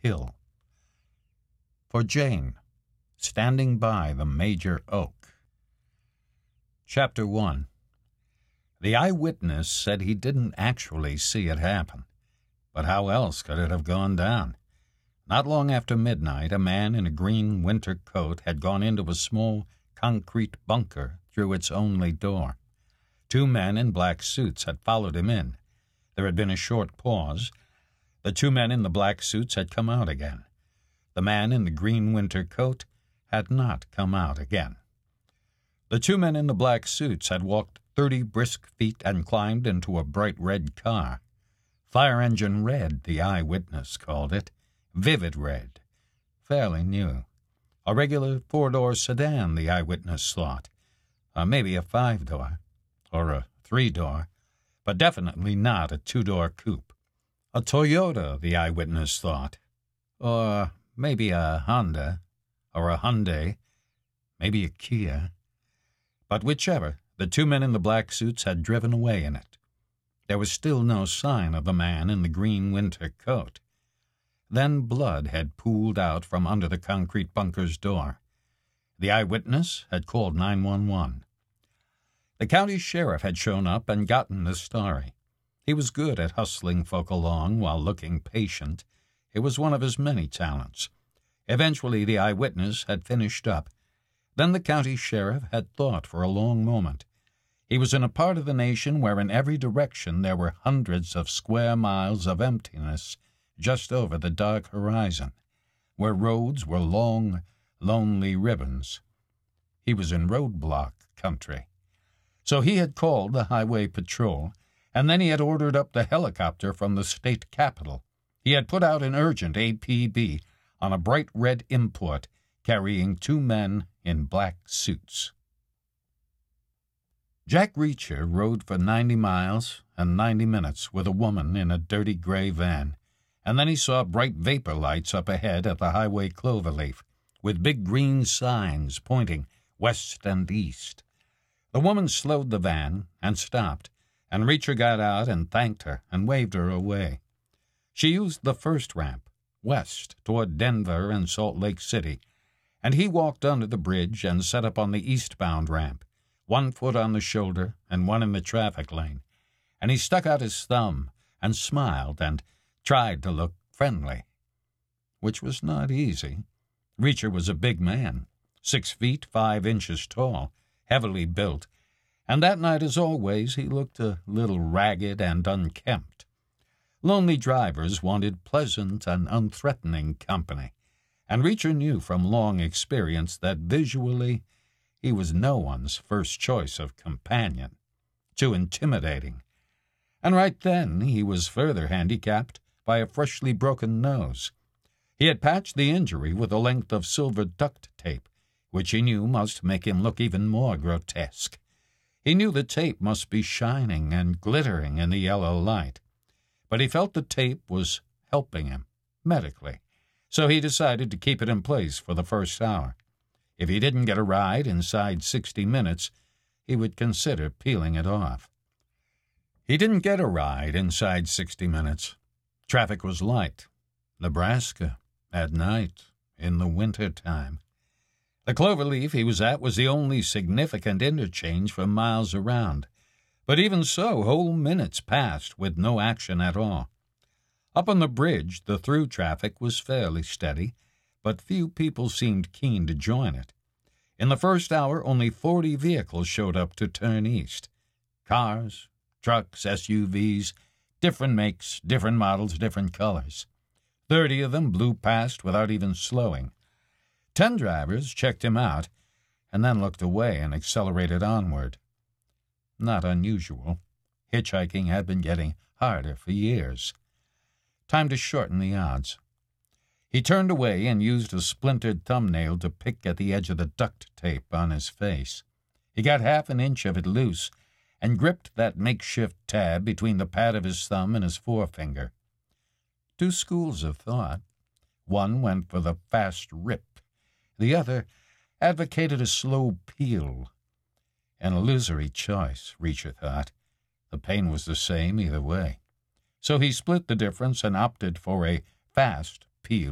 hill. For Jane, standing by the major oak. Chapter 1. The eyewitness said he didn't actually see it happen, but how else could it have gone down? Not long after midnight, a man in a green winter coat had gone into a small concrete bunker through its only door. 2 men in black suits had followed him in. There had been a short pause. The 2 men in the black suits had come out again. The man in the green winter coat had not come out again. The 2 men in the black suits had walked 30 brisk feet and climbed into a bright red car. Fire engine red, the eyewitness called it. Vivid red. Fairly new. A regular 4-door sedan, the eyewitness thought. Maybe a 5-door. Or a 3-door. But definitely not a 2-door coupe. A Toyota, the eyewitness thought. Or maybe a Honda. Or a Hyundai. Maybe a Kia. But whichever, the 2 men in the black suits had driven away in it. There was still no sign of the man in the green winter coat. Then blood had pooled out from under the concrete bunker's door. The eyewitness had called 911. The county sheriff had shown up and gotten the story. He was good at hustling folk along while looking patient. It was one of his many talents. Eventually the eyewitness had finished up. Then the county sheriff had thought for a long moment. He was in a part of the nation where in every direction there were hundreds of square miles of emptiness just over the dark horizon, where roads were long, lonely ribbons. He was in roadblock country. So he had called the highway patrol, and then he had ordered up the helicopter from the state capitol. He had put out an urgent APB on a bright red import carrying 2 men in black suits. Jack Reacher rode for 90 miles and 90 minutes with a woman in a dirty gray van, and then he saw bright vapor lights up ahead at the highway Cloverleaf, with big green signs pointing west and east. The woman slowed the van and stopped, and Reacher got out and thanked her and waved her away. She used the first ramp, west, toward Denver and Salt Lake City, and he walked under the bridge and set up on the eastbound ramp, 1 foot on the shoulder and 1 in the traffic lane, and he stuck out his thumb and smiled and tried to look friendly, which was not easy. Reacher was a big man, 6 feet 5 inches tall, heavily built, and that night, as always, he looked a little ragged and unkempt. Lonely drivers wanted pleasant and unthreatening company, and Reacher knew from long experience that visually he was no one's first choice of companion. Too intimidating. And right then he was further handicapped by a freshly broken nose. He had patched the injury with a length of silver duct tape, which he knew must make him look even more grotesque. He knew the tape must be shining and glittering in the yellow light, but he felt the tape was helping him, medically, so he decided to keep it in place for the first hour. If he didn't get a ride inside 60 minutes, he would consider peeling it off. He didn't get a ride inside 60 minutes. Traffic was light. Nebraska, at night, in the winter time. The Cloverleaf he was at was the only significant interchange for miles around, but even so, whole minutes passed with no action at all. Up on the bridge, the through traffic was fairly steady, but few people seemed keen to join it. In the first hour, only 40 vehicles showed up to turn east. Cars, trucks, SUVs, different makes, different models, different colors. 30 of them blew past without even slowing. 10 drivers checked him out, and then looked away and accelerated onward. Not unusual. Hitchhiking had been getting harder for years. Time to shorten the odds. He turned away and used a splintered thumbnail to pick at the edge of the duct tape on his face. He got half an inch of it loose and gripped that makeshift tab between the pad of his thumb and his forefinger. 2 schools of thought. One went for the fast rip. The other advocated a slow peel. An illusory choice, Reacher thought. The pain was the same either way. So he split the difference and opted for a fast peel.